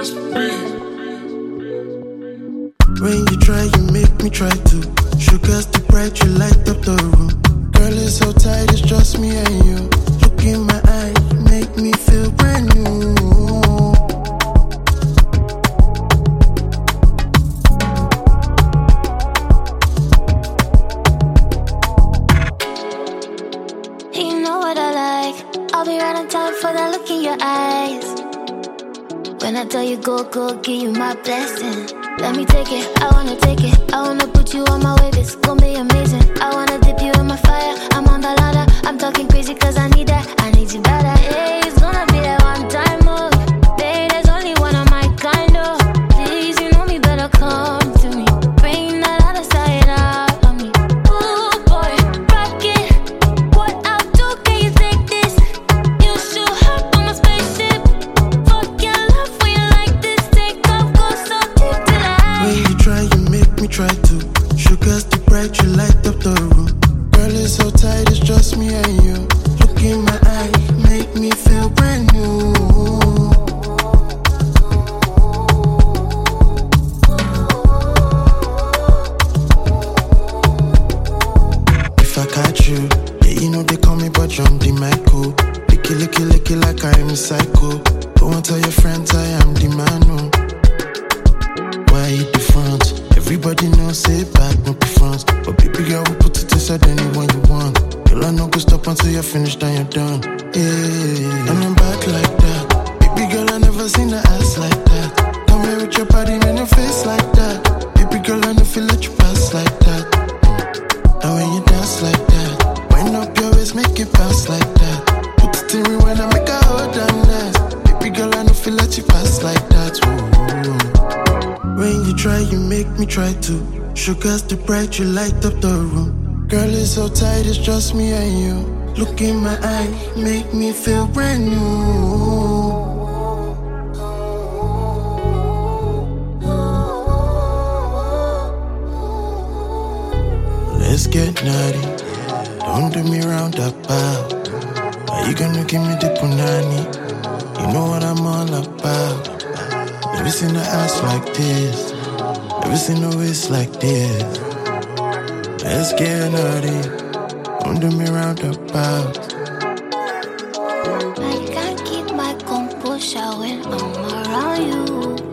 When you try, you make me try to. Sugar's too bright, you light up the room. Girl, it's so tight, it's just me and you. Look in my eye, make me feel brand new. You know what I like. I'll be right on time for that look in your eyes. When I tell you go, go, give you my blessing. Let me take it, I wanna take it. I wanna put you on my way, this gon' be amazing. I wanna dip you in my fire, I'm on the ladder. I'm talking crazy cause I need that, I need you better. Hey, it's gonna be that one time move. Babe, there's only one of my kind of. Please, you know me better come to me. Bring that other side out of me. Ooh boy, rock it. What I'll do, can you take this? You should hop on my spaceship. Fuck your love when you like this. Take off, go so deep till I. When you try, you make me try to. Sugar's too bright, you light up the room. Girl, it's so tight, it's just me and you. Look in my eye, make me feel brand new. If I catch you, yeah, you know they call me but John D. Michael. Licky like I am a psycho. Go and tell your friends I am the man, no. Why you the front? Everybody knows say back, no be front. But baby girl, will put it inside anyone you want. Girl, I no go stop until you're finished, then you're done. Yeah, and I'm back like that. Baby girl, I never seen an ass like that. Come here with your body and your face like that. Baby girl, I know feel let you pass like that. And when you dance like that, wind up your waist, make it bounce like that. Put it in me when I make a hold on that. Baby girl, I know feel let you pass like that. Ooh. When you try, you make me try to. Sugar's too bright, you light up the room. Girl, it's so tight, it's just me and you. Look in my eye, make me feel brand new. Let's get naughty, don't do me round about. Are you gonna give me the punani? You know what I'm all about. Never seen an ass like this, never seen a waist like this. Let's get naughty, don't do me round about. I can't keep my composure when I'm around you.